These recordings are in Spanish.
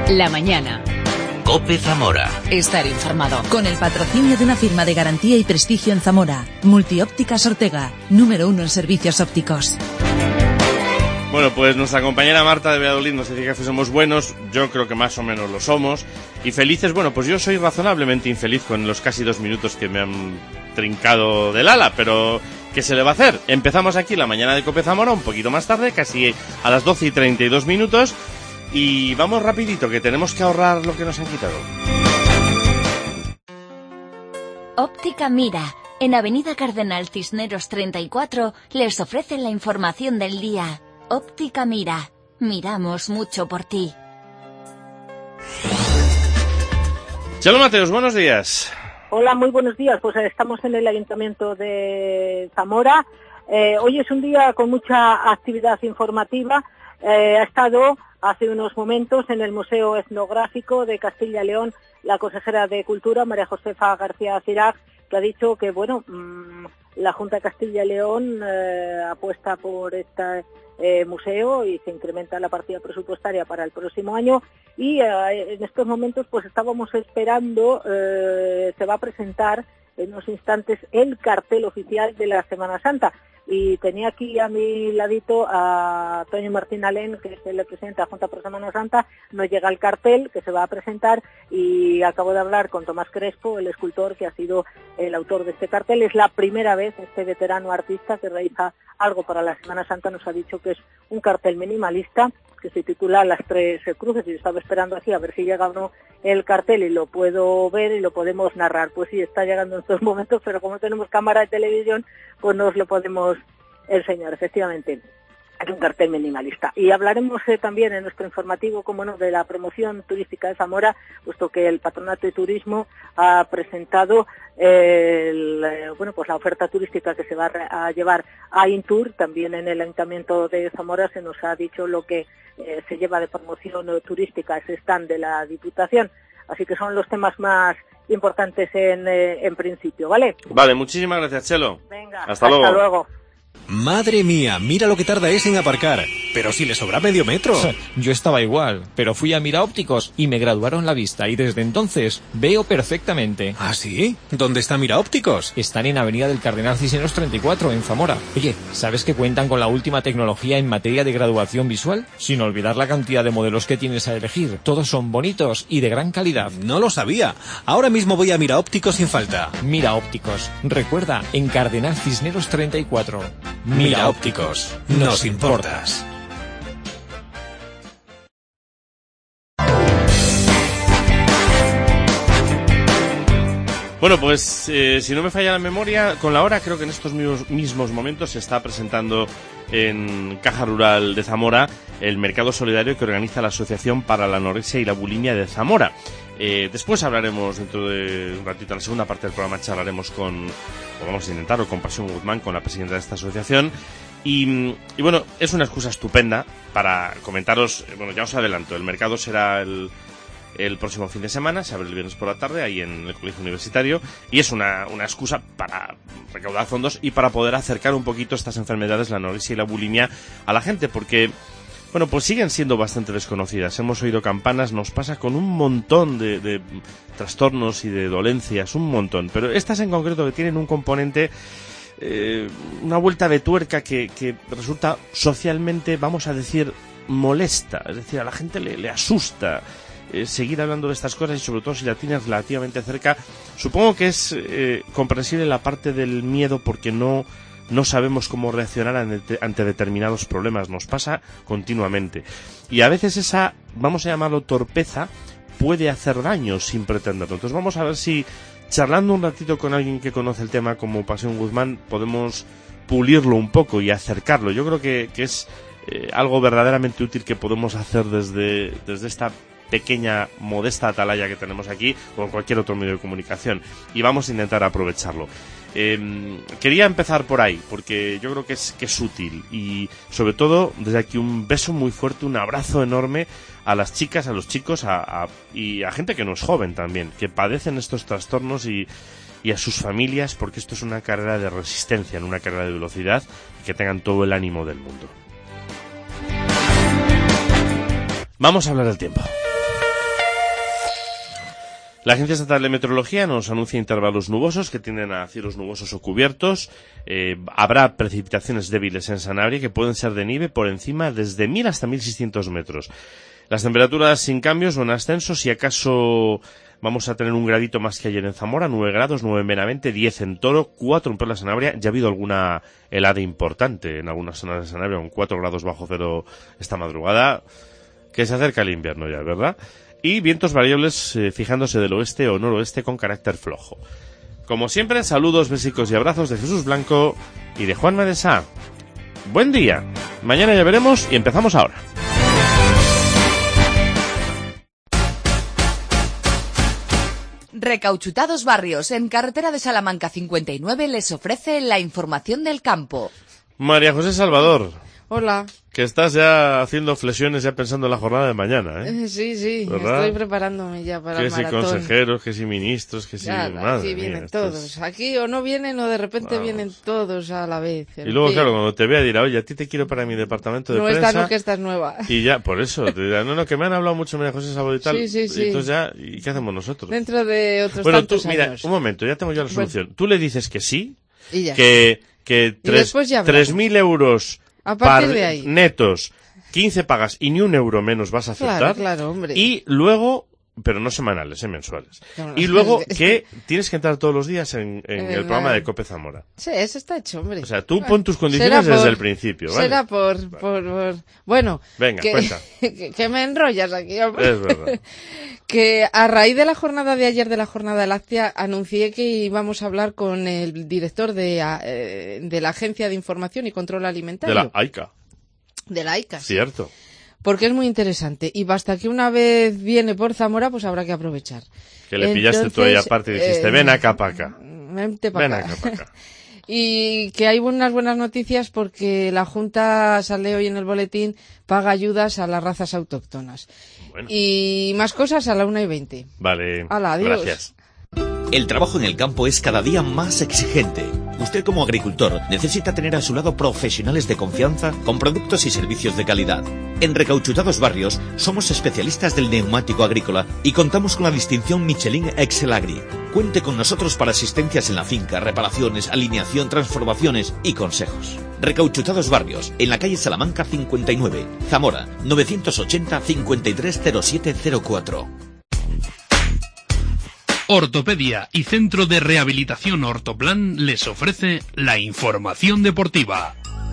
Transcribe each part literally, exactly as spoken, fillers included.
La mañana. COPE Zamora. Estar informado. Con el patrocinio de una firma de garantía y prestigio en Zamora. Multiópticas Ortega, número uno en servicios ópticos. Bueno, pues nuestra compañera Marta de Valladolid nos dice que somos buenos, yo creo que más o menos lo somos, y felices, bueno, pues yo soy razonablemente infeliz con los casi dos minutos que me han trincado del ala, pero ¿qué se le va a hacer? Empezamos aquí la mañana de COPE Zamora, un poquito más tarde, casi a las doce y treinta y dos minutos, y vamos rapidito, que tenemos que ahorrar lo que nos han quitado. Óptica Mira, en Avenida Cardenal Cisneros treinta y cuatro, les ofrece la información del día. Óptica Mira, miramos mucho por ti. Chelo Mateos, buenos días. Hola, muy buenos días. Pues estamos en el Ayuntamiento de Zamora. Eh, hoy es un día con mucha actividad informativa. Eh, ha estado hace unos momentos en el Museo Etnográfico de Castilla y León la consejera de Cultura, María Josefa García Cirac, que ha dicho que, bueno, mmm, la Junta de Castilla y León eh, apuesta por esta Eh, museo y se incrementa la partida presupuestaria para el próximo año y eh, en estos momentos pues estábamos esperando, eh, se va a presentar en unos instantes el cartel oficial de la Semana Santa y tenía aquí a mi ladito a Toño Martín Alén, que es el presidente de la Junta por Semana Santa. No llega el cartel que se va a presentar y acabo de hablar con Tomás Crespo, el escultor que ha sido el autor de este cartel. Es la primera vez este veterano artista que realiza algo para la Semana Santa. Nos ha dicho que es un cartel minimalista que se titula Las Tres Cruces y yo estaba esperando aquí a ver si llega o no el cartel y lo puedo ver y lo podemos narrar. Pues sí, está llegando en estos momentos, pero como tenemos cámara de televisión, pues nos lo podemos enseñar. Efectivamente, es un cartel minimalista. Y hablaremos eh, también en nuestro informativo, como no, de la promoción turística de Zamora, puesto que el Patronato de Turismo ha presentado eh, el, eh, bueno, pues la oferta turística que se va a, a llevar a Intur. También en el Ayuntamiento de Zamora se nos ha dicho lo que eh, se lleva de promoción eh, turística, ese stand de la Diputación. Así que son los temas más importantes en, eh, en principio, ¿vale? Vale, muchísimas gracias, Chelo. Venga, hasta, hasta luego. luego. Madre mía, mira lo que tarda ese en aparcar. Pero si le sobra medio metro. Yo estaba igual, pero fui a Mira Ópticos y me graduaron la vista y desde entonces veo perfectamente. ¿Ah, sí? ¿Dónde está Mira Ópticos? Están en Avenida del Cardenal Cisneros treinta y cuatro, en Zamora. Oye, ¿sabes que cuentan con la última tecnología en materia de graduación visual? Sin olvidar la cantidad de modelos que tienes a elegir. Todos son bonitos y de gran calidad. No lo sabía. Ahora mismo voy a Mira Ópticos sin falta. Mira Ópticos. Recuerda, en Cardenal Cisneros treinta y cuatro. Mira Ópticos. Nos importas. Bueno, pues eh, si no me falla la memoria, con la hora creo que en estos mismos, mismos momentos se está presentando en Caja Rural de Zamora el mercado solidario que organiza la Asociación para la Anorexia y la Bulimia de Zamora. Eh, después hablaremos, dentro de un ratito, en la segunda parte del programa, charlaremos con, o vamos a intentarlo, con Pasión Guzmán, con la presidenta de esta asociación. Y, y bueno, es una excusa estupenda para comentaros, bueno, ya os adelanto, el mercado será el... el próximo fin de semana, se abre el viernes por la tarde ahí en el Colegio Universitario y es una, una excusa para recaudar fondos y para poder acercar un poquito estas enfermedades, la anorexia y la bulimia, a la gente, porque bueno, pues siguen siendo bastante desconocidas. Hemos oído campanas, nos pasa con un montón de, de trastornos y de dolencias, un montón, pero estas en concreto que tienen un componente, eh, una vuelta de tuerca que, que resulta socialmente, vamos a decir, molesta, es decir, a la gente le, le asusta Eh, seguir hablando de estas cosas y sobre todo si la tienes relativamente cerca. Supongo que es eh, comprensible la parte del miedo porque no, no sabemos cómo reaccionar ante, ante determinados problemas, nos pasa continuamente y a veces esa, vamos a llamarlo torpeza, puede hacer daño sin pretenderlo. Entonces vamos a ver si charlando un ratito con alguien que conoce el tema como Pasión Guzmán podemos pulirlo un poco y acercarlo. Yo creo que, que es eh, algo verdaderamente útil que podemos hacer desde, desde esta pequeña, modesta atalaya que tenemos aquí o en cualquier otro medio de comunicación y vamos a intentar aprovecharlo. Eh, quería empezar por ahí porque yo creo que es, que es útil y sobre todo desde aquí un beso muy fuerte, un abrazo enorme a las chicas, a los chicos a, a, y a gente que no es joven también, que padecen estos trastornos y, y a sus familias, porque esto es una carrera de resistencia, no una carrera de velocidad, y que tengan todo el ánimo del mundo. Vamos a hablar del tiempo. La Agencia Estatal de Meteorología nos anuncia intervalos nubosos que tienden a cielos nubosos o cubiertos. Eh, habrá precipitaciones débiles en Sanabria que pueden ser de nieve por encima desde mil hasta mil seiscientos metros. Las temperaturas sin cambios o en ascenso, si acaso vamos a tener un gradito más que ayer en Zamora, nueve grados, nueve en Benavente, diez en Toro, cuatro en Puebla Sanabria. Ya ha habido alguna helada importante en algunas zonas de Sanabria, con cuatro grados bajo cero esta madrugada, que se acerca el invierno ya, ¿verdad? Y vientos variables eh, fijándose del oeste o noroeste con carácter flojo. Como siempre, saludos, besicos y abrazos de Jesús Blanco y de Juan Medesá. Buen día. Mañana ya veremos y empezamos ahora. Recauchutados Barrios, en carretera de Salamanca cincuenta y nueve, les ofrece la información del campo. María José Salvador. Hola. Que estás ya haciendo flexiones, ya pensando en la jornada de mañana, ¿eh? Sí, sí, ¿verdad? Estoy preparándome ya para que el maratón. Que si consejeros, que si ministros, que si... Claro, madre aquí vienen mía, todos. es... Aquí o no vienen o de repente Vamos. vienen todos a la vez. Y luego, claro, cuando te vea dirá, oye, a ti te quiero para mi departamento de no prensa. Esta no, que esta es nueva. Y ya, por eso, te dirá, no, no, que me han hablado mucho María José Salvador y tal. Sí, sí, sí. Y entonces ya, ¿y qué hacemos nosotros? Dentro de otros bueno, tantos tú, mira, años. un momento, ya tengo yo la solución. Bueno. Tú le dices que sí, Y ya. que, que tres, tres mil euros a partir par, de ahí. netos, quince pagas y ni un euro menos vas a aceptar. Claro, claro, hombre. Y luego, pero no semanales, eh, mensuales. No, no, y luego es que tienes que entrar todos los días en, en En el la- programa de Cope Zamora. Sí, eso está hecho, hombre. O sea, tú pon tus condiciones Será desde por- el principio, ¿vale? Será por, por, por- Bueno, Venga, que, cuenta. que, que me enrollas aquí, hombre. Es verdad. Que a raíz de la jornada de ayer, de la jornada láctea, anuncié que íbamos a hablar con el director de, eh, de la Agencia de Información y Control De Alimentario. la AICA. De la AICA. Cierto. Porque es muy interesante. Y basta que una vez viene por Zamora, pues habrá que aprovechar. Que le pillaste tú ahí Entonces, aparte y dijiste, eh, ven acá para acá. Vente pa' Ven acá. acá para acá. Y que hay unas buenas noticias porque la Junta sale hoy en el boletín, paga ayudas a las razas autóctonas. Bueno. Y más cosas a la una y veinte. Vale, Hala, adiós. gracias. El trabajo en el campo es cada día más exigente. Usted como agricultor necesita tener a su lado profesionales de confianza con productos y servicios de calidad. En Recauchutados Barrios somos especialistas del neumático agrícola y contamos con la distinción Michelin Excel Agri. Cuente con nosotros para asistencias en la finca, reparaciones, alineación, transformaciones y consejos. Recauchutados Barrios, en la calle Salamanca cincuenta y nueve, Zamora, novecientos ochenta, cincuenta y tres cero siete cero cuatro. Ortopedia y Centro de Rehabilitación Ortoplan les ofrece la información deportiva.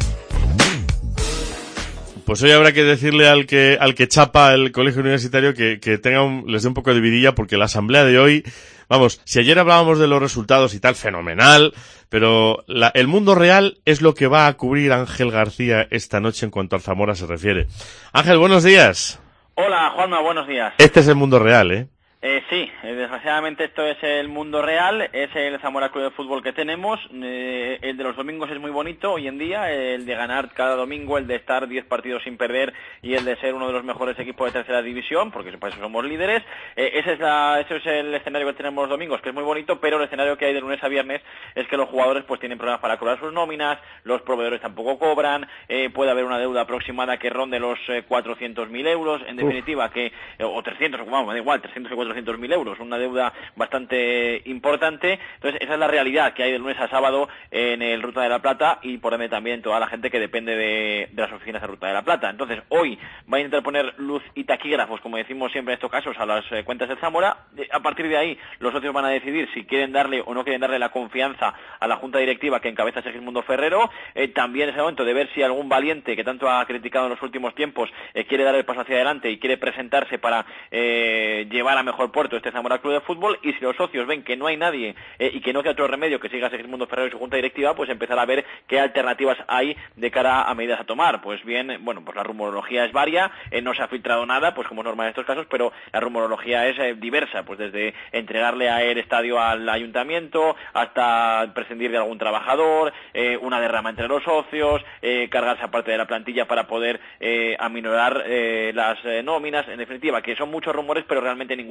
Pues hoy habrá que decirle al que al que chapa el colegio universitario que, que tenga un, les dé un poco de vidilla, porque la asamblea de hoy, vamos, si ayer hablábamos de los resultados y tal, fenomenal, pero la, el mundo real es lo que va a cubrir Ángel García esta noche en cuanto al Zamora se refiere. Ángel, buenos días. Hola, Juanma, buenos días. Este es el mundo real, ¿eh? Eh, sí, eh, desgraciadamente esto es el mundo real, es el Zamora Club de Fútbol que tenemos, eh, el de los domingos es muy bonito hoy en día, el de ganar cada domingo, el de estar diez partidos sin perder y el de ser uno de los mejores equipos de tercera división, porque por eso somos líderes, eh, ese, es la, ese es el escenario que tenemos los domingos, que es muy bonito, pero el escenario que hay de lunes a viernes es que los jugadores pues tienen problemas para cobrar sus nóminas, los proveedores tampoco cobran, eh, puede haber una deuda aproximada que ronde los eh, cuatrocientos mil euros, en definitiva, que eh, o trescientos, vamos, da igual, trescientos o cuatrocientos mil euros, una deuda bastante importante. Entonces esa es la realidad que hay de lunes a sábado en el Ruta de la Plata y por ende también toda la gente que depende de, de las oficinas de Ruta de la Plata. Entonces hoy va a intentar poner luz y taquígrafos, como decimos siempre en estos casos, a las eh, cuentas del Zamora. A partir de ahí los socios van a decidir si quieren darle o no quieren darle la confianza a la Junta Directiva que encabeza Segismundo Ferrero. Eh, también es el momento de ver si algún valiente que tanto ha criticado en los últimos tiempos eh, quiere dar el paso hacia adelante y quiere presentarse para eh, llevar a mejor puerto este Zamora Club de Fútbol, y si los socios ven que no hay nadie eh, y que no queda otro remedio que siga Segismundo Ferrero y su junta directiva, pues empezar a ver qué alternativas hay de cara a medidas a tomar. Pues bien, bueno, pues la rumorología es varia, eh, no se ha filtrado nada, pues como es normal en estos casos, pero la rumorología es eh, diversa, pues desde entregarle a el estadio al ayuntamiento hasta prescindir de algún trabajador, eh, una derrama entre los socios, eh, cargarse a parte de la plantilla para poder eh, aminorar eh, las eh, nóminas, en definitiva, que son muchos rumores, pero realmente ninguna certeza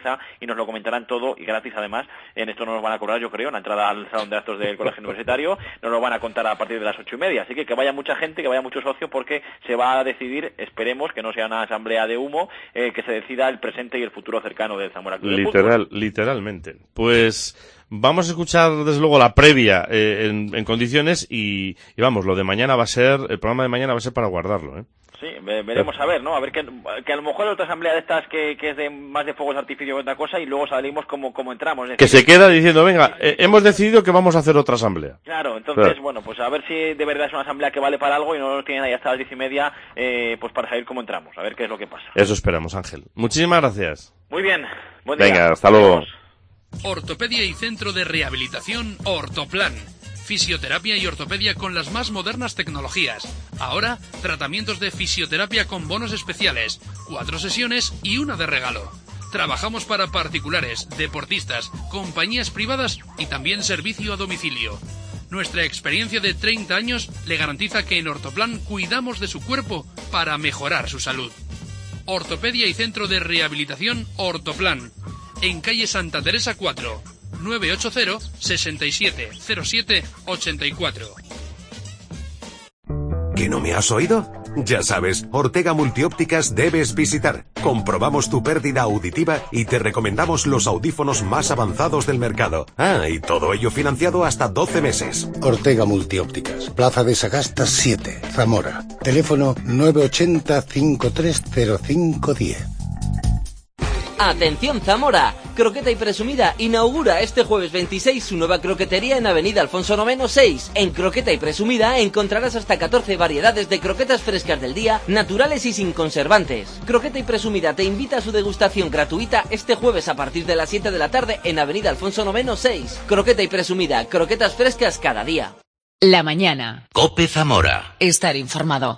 cabeza y nos lo comentarán todo y gratis además. En esto no nos van a cobrar, yo creo, en la entrada al salón de actos del Colegio Universitario, nos lo van a contar a partir de las ocho y media, así que que vaya mucha gente, que vaya mucho socio, porque se va a decidir, esperemos que no sea una asamblea de humo, eh, que se decida el presente y el futuro cercano del Zamora Club de Literal, Fútbol. Literalmente. Pues vamos a escuchar desde luego la previa eh, en, en condiciones y, y vamos, lo de mañana va a ser, el programa de mañana va a ser para guardarlo, ¿eh? Sí, veremos a ver, ¿no? A ver que, que a lo mejor hay otra asamblea de estas que, que es de más de fuegos de artificio que otra cosa y luego salimos como, como entramos. Es que decir, se queda diciendo, venga, eh, hemos decidido que vamos a hacer otra asamblea. Claro, entonces, claro. Bueno, pues a ver si de verdad es una asamblea que vale para algo y no nos tienen ahí hasta las diez y media, eh, pues para salir como entramos, a ver qué es lo que pasa. Eso esperamos, Ángel. Muchísimas gracias. Muy bien, buen día. Venga, hasta luego. Ortopedia y Centro de Rehabilitación Ortoplan. Fisioterapia y ortopedia con las más modernas tecnologías. Ahora, tratamientos de fisioterapia con bonos especiales, cuatro sesiones y una de regalo. Trabajamos para particulares, deportistas, compañías privadas y también servicio a domicilio. Nuestra experiencia de treinta años le garantiza que en Ortoplan cuidamos de su cuerpo para mejorar su salud. Ortopedia y Centro de Rehabilitación Ortoplan. En calle Santa Teresa cuatro. nueve ocho cero, seis siete cero siete, ocho cuatro. ¿Que no me has oído? Ya sabes, Ortega Multiópticas debes visitar. Comprobamos tu pérdida auditiva y te recomendamos los audífonos más avanzados del mercado. Ah, y todo ello financiado hasta doce meses. Ortega Multiópticas, Plaza de Sagasta siete, Zamora. Teléfono nueve ocho cero, cinco tres cero cinco uno cero. Atención Zamora, Croqueta y Presumida inaugura este jueves veintiséis su nueva croquetería en Avenida Alfonso noveno seis. En Croqueta y Presumida encontrarás hasta catorce variedades de croquetas frescas del día, naturales y sin conservantes. Croqueta y Presumida te invita a su degustación gratuita este jueves a partir de las siete de la tarde en Avenida Alfonso noveno seis. Croqueta y Presumida, croquetas frescas cada día. La mañana. COPE Zamora. Estar informado.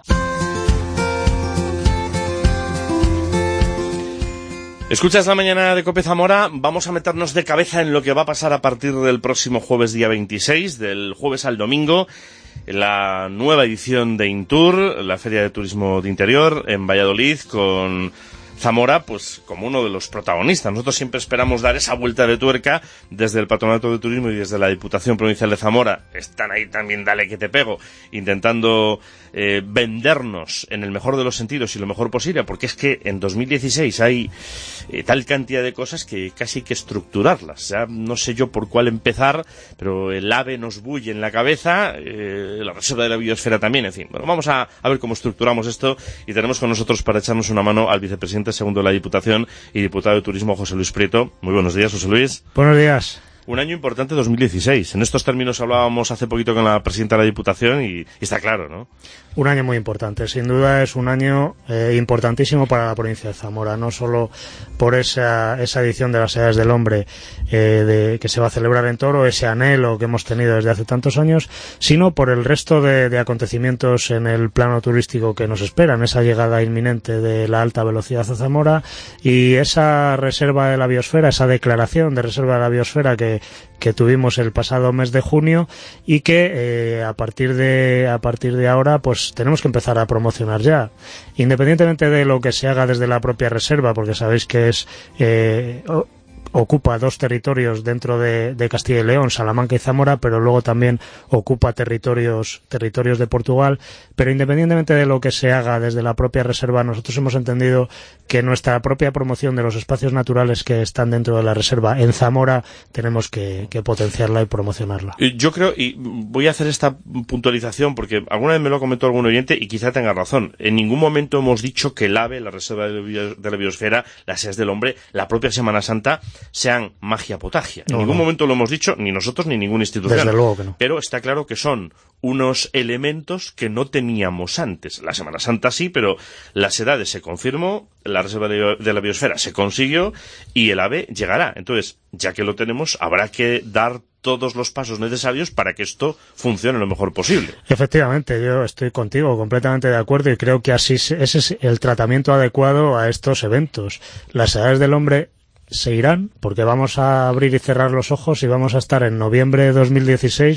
Escuchas la mañana de COPE Zamora, vamos a meternos de cabeza en lo que va a pasar a partir del próximo jueves día veintiséis, del jueves al domingo, en la nueva edición de Intur, la Feria de Turismo de Interior en Valladolid, con Zamora pues como uno de los protagonistas. Nosotros siempre esperamos dar esa vuelta de tuerca desde el Patronato de Turismo y desde la Diputación Provincial de Zamora. Están ahí también, dale que te pego, intentando eh, vendernos en el mejor de los sentidos y lo mejor posible, porque es que en dos mil dieciséis hay eh, tal cantidad de cosas que casi hay que estructurarlas. Ya no sé yo por cuál empezar, pero el AVE nos bulle en la cabeza, eh, la Reserva de la Biosfera también, en fin. Bueno, vamos a, a ver cómo estructuramos esto y tenemos con nosotros para echarnos una mano al vicepresidente segundo de la Diputación y diputado de Turismo, José Luis Prieto. Muy buenos días, José Luis. Buenos días. Un año importante, dos mil dieciséis. En estos términos hablábamos hace poquito con la presidenta de la Diputación y, y está claro, ¿no? Un año muy importante. Sin duda es un año eh, importantísimo para la provincia de Zamora, no solo por esa, esa edición de las Edades del Hombre eh, de, que se va a celebrar en Toro, ese anhelo que hemos tenido desde hace tantos años, sino por el resto de, de acontecimientos en el plano turístico que nos esperan, esa llegada inminente de la alta velocidad a Zamora y esa reserva de la biosfera, esa declaración de reserva de la biosfera que que tuvimos el pasado mes de junio y que eh, a partir de a partir de ahora pues tenemos que empezar a promocionar ya, independientemente de lo que se haga desde la propia reserva, porque sabéis que es eh, ocupa dos territorios dentro de, de Castilla y León, Salamanca y Zamora, pero luego también ocupa territorios territorios de Portugal. Pero independientemente de lo que se haga desde la propia reserva, nosotros hemos entendido que nuestra propia promoción de los espacios naturales que están dentro de la reserva en Zamora tenemos que, que potenciarla y promocionarla. Yo creo, y voy a hacer esta puntualización porque alguna vez me lo comentó algún oyente y quizá tenga razón, en ningún momento hemos dicho que el AVE, la Reserva de la Biosfera, las Edades del Hombre, la propia Semana Santa sean magia potagia. En no, ningún no. momento lo hemos dicho, ni nosotros ni ninguna institución. Desde luego que no. Pero está claro que son unos elementos que no teníamos antes. La Semana Santa sí, pero las edades se confirmó, la Reserva de la Biosfera se consiguió y el AVE llegará. Entonces, ya que lo tenemos, habrá que dar todos los pasos necesarios para que esto funcione lo mejor posible. Efectivamente, yo estoy contigo completamente de acuerdo y creo que así ese es el tratamiento adecuado a estos eventos. Las Edades del Hombre se irán porque vamos a abrir y cerrar los ojos y vamos a estar en noviembre de dos mil dieciséis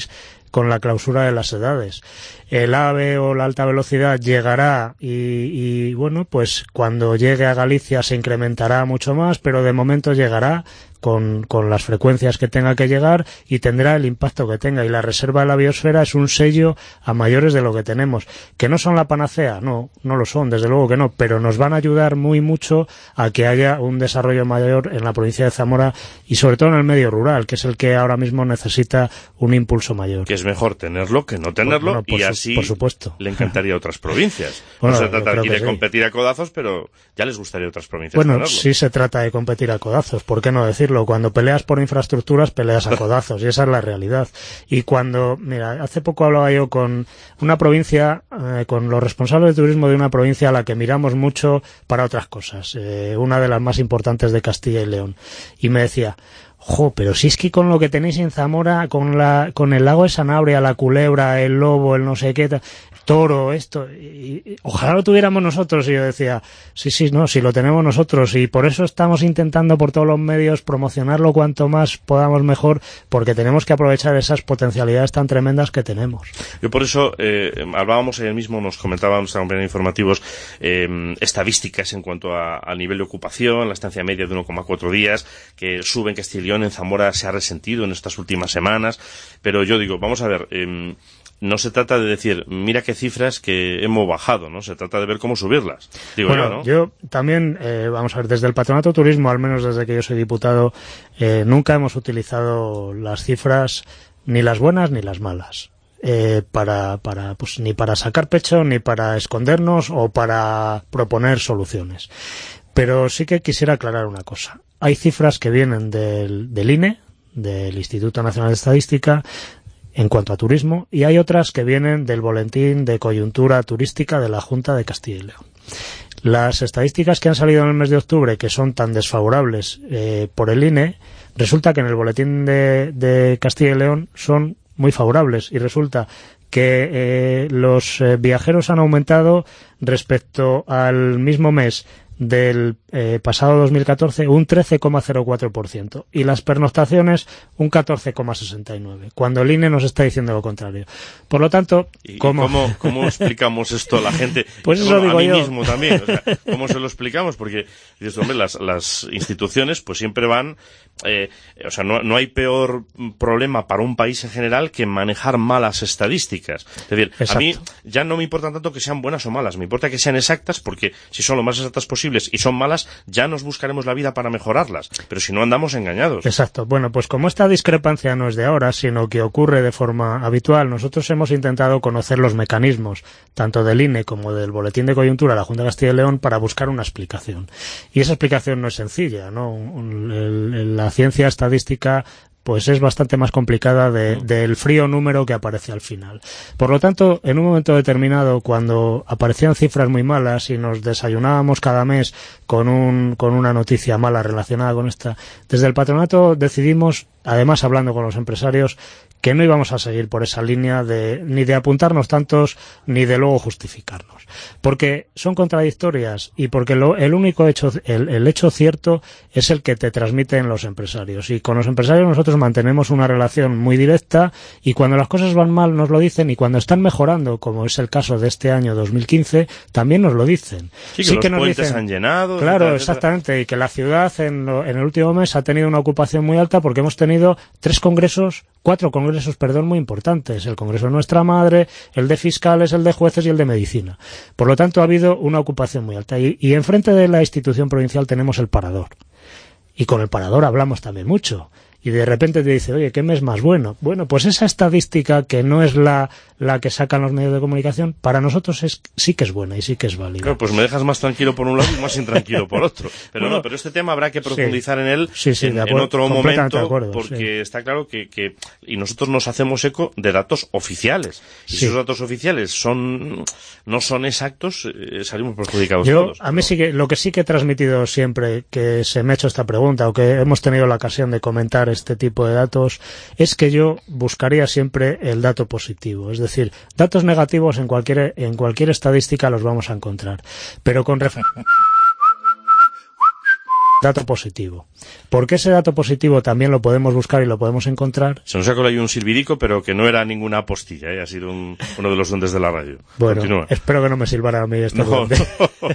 con la clausura de las edades. El AVE o la alta velocidad llegará y, y bueno, pues cuando llegue a Galicia se incrementará mucho más, pero de momento llegará con, con las frecuencias que tenga que llegar y tendrá el impacto que tenga. Y la reserva de la biosfera es un sello a mayores de lo que tenemos. ¿Que no son la panacea? No, no lo son, desde luego que no, pero nos van a ayudar muy mucho a que haya un desarrollo mayor en la provincia de Zamora y sobre todo en el medio rural, que es el que ahora mismo necesita un impulso mayor. Que es mejor tenerlo que no tenerlo, bueno, y su, así por supuesto. le encantaría a otras provincias. Bueno, no se trata aquí de sí. competir a codazos, pero ya les gustaría a otras provincias Bueno, tenerlo. sí se trata de competir a codazos, ¿por qué no decirlo? Cuando peleas por infraestructuras, peleas a codazos, y esa es la realidad. Y cuando, mira, hace poco hablaba yo con una provincia, eh, con los responsables de turismo de una provincia a la que miramos mucho para otras cosas, eh, una de las más importantes de Castilla y León, y me decía, jo, pero si es que con lo que tenéis en Zamora, con la con el lago de Sanabria, la culebra, el lobo, el no sé qué, toro, esto, y, y, ojalá lo tuviéramos nosotros. Y yo decía, sí, sí, no, si lo tenemos nosotros, y por eso estamos intentando por todos los medios promocionarlo cuanto más podamos mejor, porque tenemos que aprovechar esas potencialidades tan tremendas que tenemos. Yo por eso, eh, hablábamos ayer mismo, nos comentaban nuestros compañeros informativos, eh, estadísticas en cuanto a, a nivel de ocupación, la estancia media de uno coma cuatro días, que sube en Castilla y León, en Zamora se ha resentido en estas últimas semanas, pero yo digo, vamos a ver, eh, no se trata de decir, mira qué cifras que hemos bajado, ¿no? Se trata de ver cómo subirlas, digo bueno, yo, ¿no? yo también, eh, vamos a ver, desde el Patronato de Turismo, al menos desde que yo soy diputado, eh, nunca hemos utilizado las cifras, ni las buenas ni las malas, eh, para, para, pues ni para sacar pecho, ni para escondernos o para proponer soluciones. Pero sí que quisiera aclarar una cosa. Hay cifras que vienen del, del I N E, del Instituto Nacional de Estadística, en cuanto a turismo, y hay otras que vienen del Boletín de Coyuntura Turística de la Junta de Castilla y León. Las estadísticas que han salido en el mes de octubre, que son tan desfavorables eh, por el I N E, resulta que en el Boletín de, de Castilla y León son muy favorables, y resulta que eh, los eh, viajeros han aumentado respecto al mismo mes del eh, pasado dos mil catorce un trece coma cero cuatro por ciento y las pernoctaciones un catorce coma sesenta y nueve por ciento, cuando el I N E nos está diciendo lo contrario. Por lo tanto, ¿Y ¿cómo, cómo, cómo explicamos esto a la gente? Pues eso bueno, digo a mí yo. mismo también. O sea, ¿cómo se lo explicamos? Porque, dices, hombre, las, las instituciones pues siempre van... Eh, o sea, no, no hay peor problema para un país en general que manejar malas estadísticas. Es decir, Exacto. a mí ya no me importa tanto que sean buenas o malas, me importa que sean exactas, porque si son lo más exactas posibles y son malas, ya nos buscaremos la vida para mejorarlas, pero si no andamos engañados. Exacto. Bueno, pues como esta discrepancia no es de ahora, sino que ocurre de forma habitual, nosotros hemos intentado conocer los mecanismos, tanto del I N E como del Boletín de Coyuntura de la Junta de Castilla y León, para buscar una explicación. Y esa explicación no es sencilla, ¿no? El, el, la ciencia estadística pues es bastante más complicada de, del frío número que aparece al final. Por lo tanto, en un momento determinado, cuando aparecían cifras muy malas y nos desayunábamos cada mes con un, con una noticia mala relacionada con esta, desde el patronato decidimos, además hablando con los empresarios, que no íbamos a seguir por esa línea de ni de apuntarnos tantos ni de luego justificarnos, porque son contradictorias y porque lo, el único hecho, el, el hecho cierto es el que te transmiten los empresarios, y con los empresarios nosotros mantenemos una relación muy directa, y cuando las cosas van mal nos lo dicen, y cuando están mejorando, como es el caso de este año dos mil quince, también nos lo dicen. Sí, que sí los que nos puentes dicen, han llenado. claro, etcétera, exactamente, y que la ciudad en, lo, en el último mes ha tenido una ocupación muy alta porque hemos tenido tres congresos, cuatro congresos, perdón, muy importantes. El Congreso de Nuestra Madre, el de Fiscales, el de Jueces y el de Medicina. Por lo tanto, ha habido una ocupación muy alta. Y, y enfrente de la institución provincial tenemos el Parador. Y con el Parador hablamos también mucho. Y de repente te dice, oye, ¿qué mes más bueno? Bueno, pues esa estadística, que no es la, la que sacan los medios de comunicación, para nosotros es, sí que es buena y sí que es válida. Claro, pues me dejas más tranquilo por un lado y más intranquilo por otro. Pero bueno, no, pero este tema habrá que profundizar sí, en él sí, sí, en, de acuerdo, en otro momento, acuerdo, porque sí. está claro que, que... Y nosotros nos hacemos eco de datos oficiales. Y Sí. si esos datos oficiales son no son exactos, eh, salimos perjudicados Yo, todos. a mí sí que, lo que sí que he transmitido siempre que se me ha hecho esta pregunta, o que hemos tenido la ocasión de comentar este tipo de datos, es que yo buscaría siempre el dato positivo. Es decir, datos negativos en cualquier, en cualquier estadística los vamos a encontrar. Pero con referencia... dato positivo. ¿Por qué ese dato positivo también lo podemos buscar y lo podemos encontrar? Se nos ha colado ahí un silbidico, pero que no era ninguna apostilla, ¿eh? Ha sido un, uno de los duendes de la radio. Bueno, Continúa. Espero que no me silbara a mí este no, duende. no.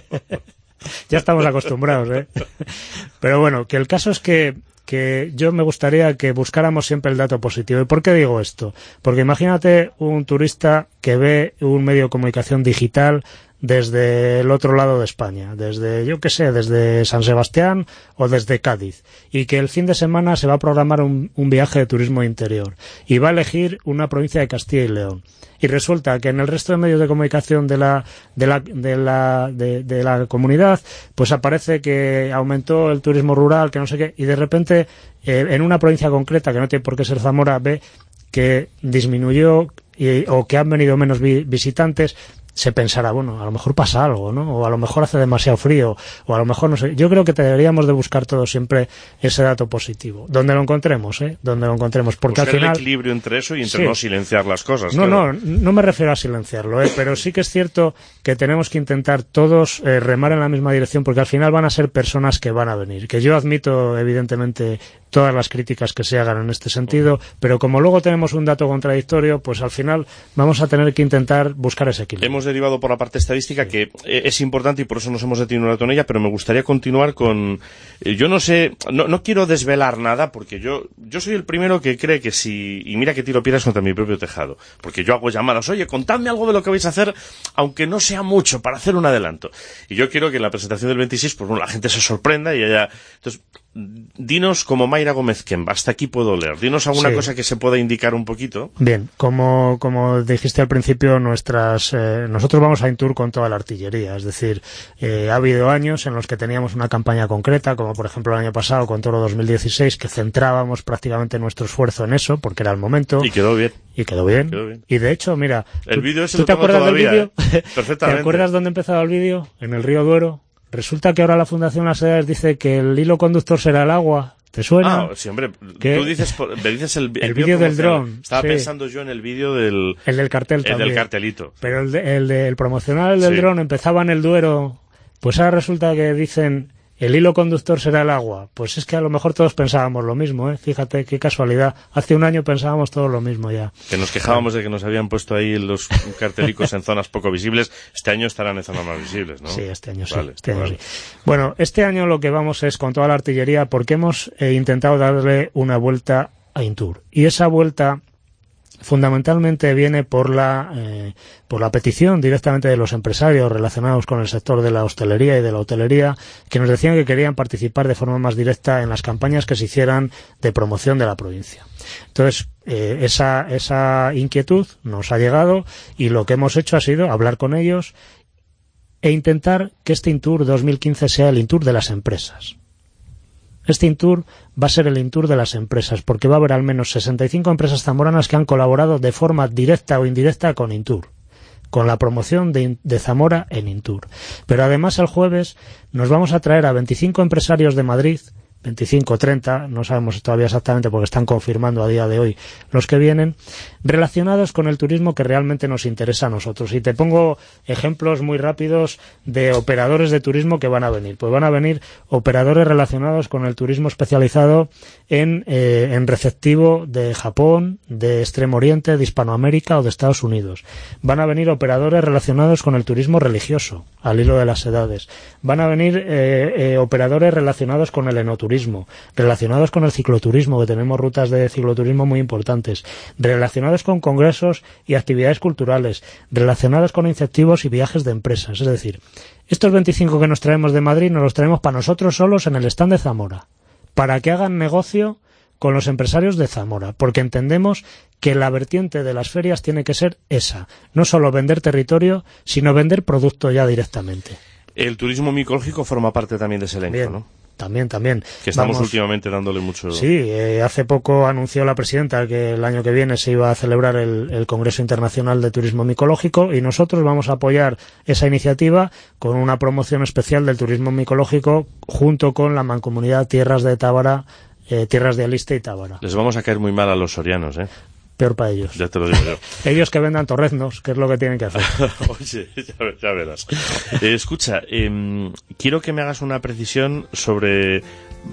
Ya estamos acostumbrados, ¿eh? Pero bueno, que el caso es que que yo me gustaría que buscáramos siempre el dato positivo. ¿Y por qué digo esto? Porque imagínate un turista que ve un medio de comunicación digital desde el otro lado de España, desde, yo qué sé, desde San Sebastián o desde Cádiz, y que el fin de semana se va a programar un, un viaje de turismo interior y va a elegir una provincia de Castilla y León. Y resulta que en el resto de medios de comunicación de la de la de la de, de la comunidad pues aparece que aumentó el turismo rural, que no sé qué, y de repente eh, en una provincia concreta, que no tiene por qué ser Zamora, ve que disminuyó y, o que han venido menos vi, visitantes. Se pensará, bueno, a lo mejor pasa algo, ¿no? O a lo mejor hace demasiado frío, o a lo mejor no sé. Yo creo que deberíamos de buscar todos siempre ese dato positivo. Donde lo encontremos, ¿eh? Donde lo encontremos. Porque buscar al final, el equilibrio entre eso y entre sí. no silenciar las cosas. No, claro. no, no me refiero a silenciarlo, ¿eh? Pero sí que es cierto que tenemos que intentar todos eh, remar en la misma dirección, porque al final van a ser personas que van a venir. Que yo admito, evidentemente, todas las críticas que se hagan en este sentido, pero como luego tenemos un dato contradictorio, pues al final vamos a tener que intentar buscar ese equilibrio. Hemos derivado por la parte estadística, que es importante y por eso nos hemos detenido un rato en ella, pero me gustaría continuar con... Yo no sé, no, no quiero desvelar nada, porque yo yo soy el primero que cree que si... Y mira que tiro piedras contra mi propio tejado, porque yo hago llamadas, oye, contadme algo de lo que vais a hacer, aunque no sea mucho, para hacer un adelanto. Y yo quiero que en la presentación del veintiséis, pues bueno, la gente se sorprenda y haya... Entonces, dinos, como Mayra Gómez Kemp, hasta aquí puedo leer, dinos alguna sí. cosa que se pueda indicar un poquito. Bien, como, como dijiste al principio, nuestras eh, nosotros vamos a Intour con toda la artillería, es decir, eh, ha habido años en los que teníamos una campaña concreta, como por ejemplo el año pasado con Toro dos mil dieciséis, que centrábamos prácticamente nuestro esfuerzo en eso, porque era el momento. Y quedó bien. Y quedó bien. Quedó bien. Y de hecho, mira, el vídeo ese ¿tú lo te tengo acuerdas todavía, del vídeo? ¿eh? Perfectamente. ¿Te acuerdas dónde empezaba el vídeo? En el río Duero. Resulta que ahora la Fundación Las Edades dice que el hilo conductor será el agua. ¿Te suena? Ah, sí, hombre. ¿Qué? Tú dices, me dices el, el, el vídeo del dron. Estaba sí. pensando yo en el vídeo del... El del cartel el también. del cartelito. Pero el, de, el, de, el promocional, el del sí. dron, empezaba en el Duero. Pues ahora resulta que dicen... El hilo conductor será el agua. Pues es que a lo mejor todos pensábamos lo mismo, ¿eh? Fíjate qué casualidad. Hace un año pensábamos todos lo mismo ya. Que nos quejábamos de que nos habían puesto ahí los cartelicos en zonas poco visibles. Este año estarán en zonas más visibles, ¿no? Sí, este año sí. Vale, este año vale. sí. Bueno, este año lo que vamos es con toda la artillería, porque hemos eh, intentado darle una vuelta a Intour. Y esa vuelta... fundamentalmente viene por la eh, por la petición directamente de los empresarios relacionados con el sector de la hostelería y de la hotelería, que nos decían que querían participar de forma más directa en las campañas que se hicieran de promoción de la provincia. Entonces, eh, esa, esa inquietud nos ha llegado y lo que hemos hecho ha sido hablar con ellos e intentar que este Intour dos mil quince sea el Intour de las empresas. Este Intour va a ser el Intour de las empresas, porque va a haber al menos sesenta y cinco empresas zamoranas que han colaborado de forma directa o indirecta con Intour, con la promoción de, de Zamora en Intour. Pero además el jueves nos vamos a traer a veinticinco empresarios de Madrid, veinticinco, treinta, no sabemos todavía exactamente porque están confirmando a día de hoy los que vienen, relacionados con el turismo que realmente nos interesa a nosotros. Y te pongo ejemplos muy rápidos de operadores de turismo que van a venir. Pues van a venir operadores relacionados con el turismo especializado en, eh, en receptivo de Japón, de Extremo Oriente, de Hispanoamérica o de Estados Unidos. Van a venir operadores relacionados con el turismo religioso, al hilo de las edades. Van a venir eh, eh, operadores relacionados con el enoturismo, relacionados con el cicloturismo, que tenemos rutas de cicloturismo muy importantes, relacionados con congresos y actividades culturales, relacionados con incentivos y viajes de empresas. Es decir, estos veinticinco que nos traemos de Madrid nos los traemos para nosotros solos en el stand de Zamora, para que hagan negocio con los empresarios de Zamora, porque entendemos que la vertiente de las ferias tiene que ser esa, no solo vender territorio, sino vender producto ya directamente. El turismo micológico forma parte también de ese elenco, Bien. ¿no? También, también. Que estamos Vamos, últimamente dándole mucho... Sí, eh, hace poco anunció la presidenta que el año que viene se iba a celebrar el, el Congreso Internacional de Turismo Micológico y nosotros vamos a apoyar esa iniciativa con una promoción especial del turismo micológico junto con la Mancomunidad Tierras de Tábara, eh, Tierras de Aliste y Tábara. Les vamos a caer muy mal a los sorianos, ¿eh? peor para ellos. Ya te lo digo yo. Ellos que vendan torreznos, que es lo que tienen que hacer. Oye, ya, ya verás. Eh, escucha, eh, quiero que me hagas una precisión sobre...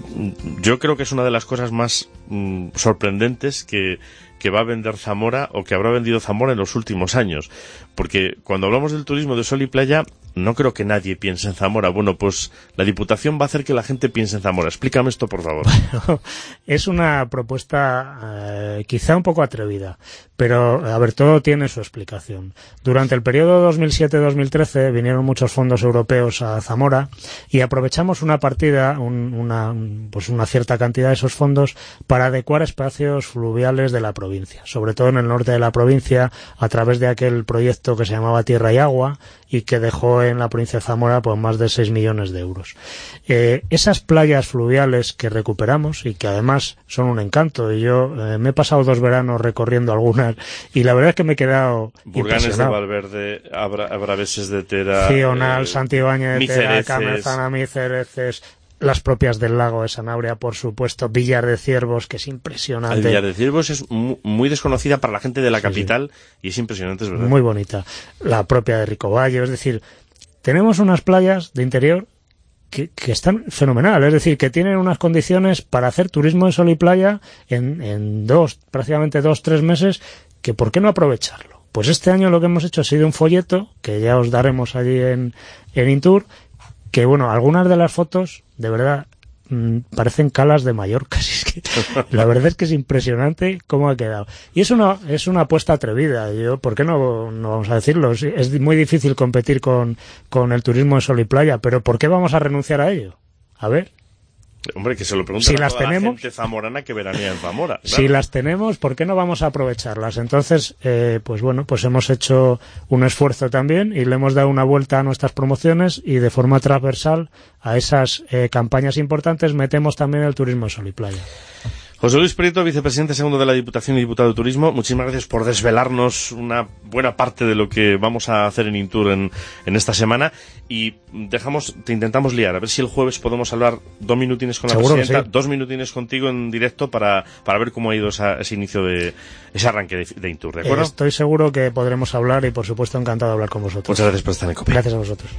Yo creo que es una de las cosas más mm, sorprendentes que, que va a vender Zamora o que habrá vendido Zamora en los últimos años. Porque cuando hablamos del turismo de sol y playa, no creo que nadie piense en Zamora. Bueno, pues la Diputación va a hacer que la gente piense en Zamora. Explícame esto, por favor. Bueno, es una propuesta eh, quizá un poco atrevida, pero, a ver, todo tiene su explicación. Durante el periodo dos mil siete dos mil trece vinieron muchos fondos europeos a Zamora y aprovechamos una partida, un, una, pues una cierta cantidad de esos fondos para adecuar espacios fluviales de la provincia, sobre todo en el norte de la provincia, a través de aquel proyecto que se llamaba Tierra y Agua y que dejó en la provincia de Zamora pues más de seis millones de euros. Eh, esas playas fluviales que recuperamos y que además son un encanto, y yo eh, me he pasado dos veranos recorriendo algunas y la verdad es que me he quedado Burganes de Valverde, Abra, Abraveses de Tera, Cional, eh, Santibáñez de Tera, Micereces. Camerzana, Micereces, las propias del lago de Sanabria, por supuesto, Villar de Ciervos, que es impresionante. El Villar de Ciervos es muy, muy desconocida para la gente de la Sí, capital, sí. Y es impresionante, es verdad. Muy bonita. La propia de Ricovallo, es decir, tenemos unas playas de interior que, que están fenomenal, es decir, que tienen unas condiciones para hacer turismo de sol y playa en, en dos, prácticamente dos, tres meses, que ¿por qué no aprovecharlo? Pues este año lo que hemos hecho ha sido un folleto, que ya os daremos allí en, en Intur, que bueno, algunas de las fotos, de verdad, mmm, parecen calas de Mallorca. Es que, la verdad es que es impresionante cómo ha quedado. Y es una, es una apuesta atrevida. Yo, ¿por qué no, no vamos a decirlo? Es, es muy difícil competir con, con el turismo de sol y playa, pero ¿por qué vamos a renunciar a ello? A ver. Hombre, que se lo preguntan Si a las toda tenemos, la gente zamorana que veranea en Zamora. Claro. Si las tenemos, ¿por qué no vamos a aprovecharlas? Entonces, eh, pues bueno, pues hemos hecho un esfuerzo también y le hemos dado una vuelta a nuestras promociones y de forma transversal a esas eh, campañas importantes metemos también el turismo de sol y playa. José Luis Prieto, vicepresidente segundo de la Diputación y diputado de Turismo, muchísimas gracias por desvelarnos una buena parte de lo que vamos a hacer en Intur en, en esta semana, y dejamos, te intentamos liar, a ver si el jueves podemos hablar dos minutines con la Seguro presidenta, sí. dos minutines contigo en directo para, para ver cómo ha ido esa, ese inicio de ese arranque de, de Intur, ¿de acuerdo? Eh, estoy seguro que podremos hablar y por supuesto encantado de hablar con vosotros. Muchas gracias por estar en COPE. Gracias a vosotros.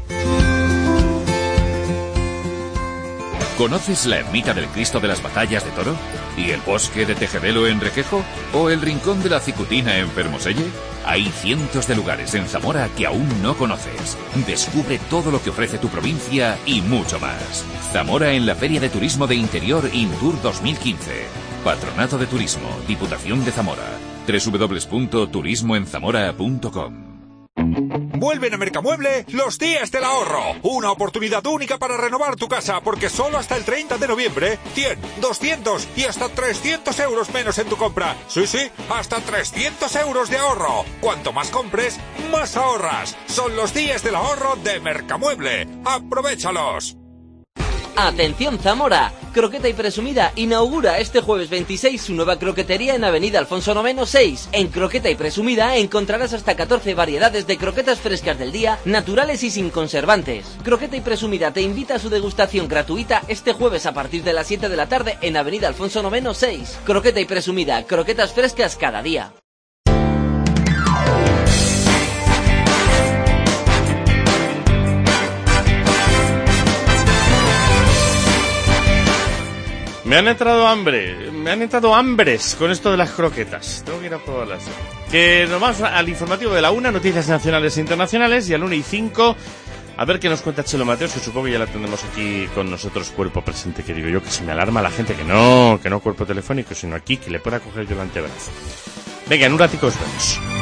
¿Conoces la ermita del Cristo de las Batallas de Toro? ¿Y el bosque de Tejebelo en Requejo? ¿O el rincón de la Cicutina en Fermoselle? Hay cientos de lugares en Zamora que aún no conoces. Descubre todo lo que ofrece tu provincia y mucho más. Zamora en la Feria de Turismo de Interior Intur dos mil quince. Patronato de Turismo, Diputación de Zamora. doble u doble u doble u punto turismo en zamora punto com. Vuelven a Mercamueble los días del ahorro. Una oportunidad única para renovar tu casa, porque solo hasta el treinta de noviembre, cien, doscientos y hasta trescientos euros menos en tu compra. Sí, sí, hasta trescientos euros de ahorro. Cuanto más compres, más ahorras. Son los días del ahorro de Mercamueble. ¡Aprovéchalos! Atención Zamora, Croqueta y Presumida inaugura este jueves veintiséis su nueva croquetería en Avenida Alfonso noveno seis. En Croqueta y Presumida encontrarás hasta catorce variedades de croquetas frescas del día, naturales y sin conservantes. Croqueta y Presumida te invita a su degustación gratuita este jueves a partir de las siete de la tarde en Avenida Alfonso noveno seis. Croqueta y Presumida, croquetas frescas cada día. Me han entrado hambre, me han entrado hambres con esto de las croquetas. Tengo que ir a probarlas. Que nos vamos al informativo de la una, noticias nacionales e internacionales, y al una y cinco, a ver qué nos cuenta Chelo Mateos, que supongo que ya la tenemos aquí con nosotros, cuerpo presente, que digo yo, que se me alarma la gente, que no, que no cuerpo telefónico, sino aquí, que le pueda coger yo el antebrazo. Venga, en un ratico os vemos.